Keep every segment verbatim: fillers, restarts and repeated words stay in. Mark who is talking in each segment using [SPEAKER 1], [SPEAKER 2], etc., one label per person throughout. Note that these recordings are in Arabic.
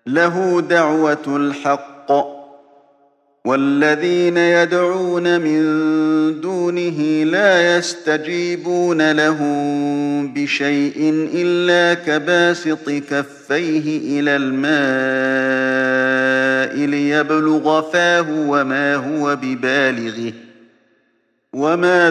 [SPEAKER 1] له دعوة الحق، والذين يدعون من دونه لا يستجيبون لهم بشيء إلا كباسط كفيه إلى الماء ليبلغ فاه وما هو ببالغه، وما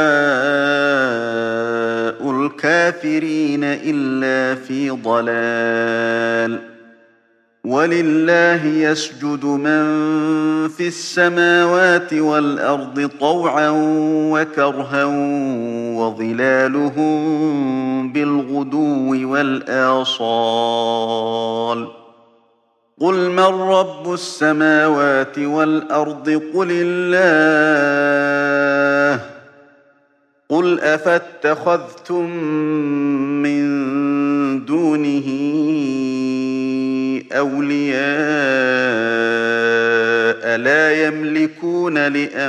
[SPEAKER 1] دعاء الكافرين إلا في ضلال. ولله يسجد من في السماوات والأرض طوعا وكرها وظلالهم بالغدو والآصال. قل من رب السماوات والأرض قل الله. قل أفاتخذتم من دونه أولياء لا يملكون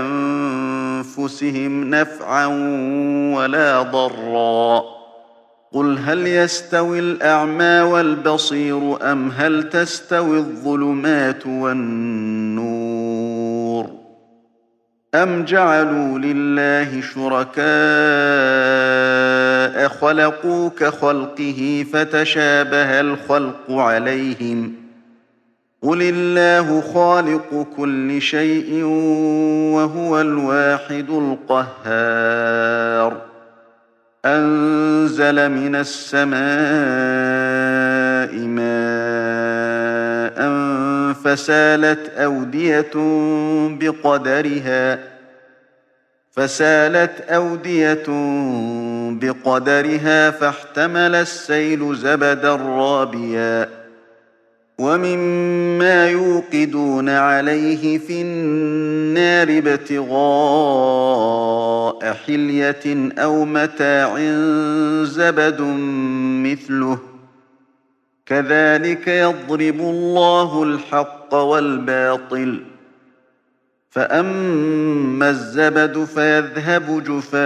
[SPEAKER 1] لأنفسهم نفعا ولا ضرا. قل هل يستوي الأعمى والبصير أم هل تستوي الظلمات والنور أم جعلوا لله شركاء خلقوا كخلقه فتشابه الخلق عليهم. قل الله خالق كل شيء وهو الواحد القهار. أنزل من السماء ماء فسالت أودية بقدرها فسالت أودية بقدرها فاحتمل السيل زبدا رابيا ومما يوقدون عليه في النار ابتغاء حلية أو متاع زبد مثله كذلك يضرب الله الحق والباطل. فأما الزبد فيذهب جفاء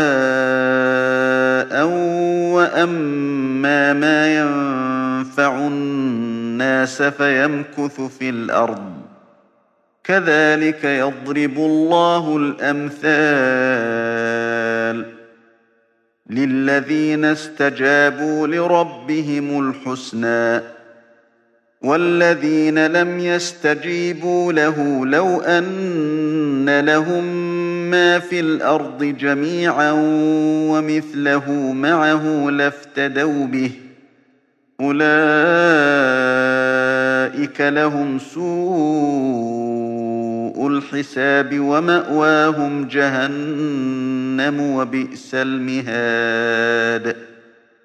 [SPEAKER 1] وأما ما ينفع الناس فيمكث في الأرض كذلك يضرب الله الأمثال. للذين استجابوا لربهم الحسنى والذين لم يستجيبوا له لو أن لهم ما في الأرض جميعا ومثله معه لافتدوا به أولئك لهم سوء الحساب ومأواهم جهنم وبئس المهاد.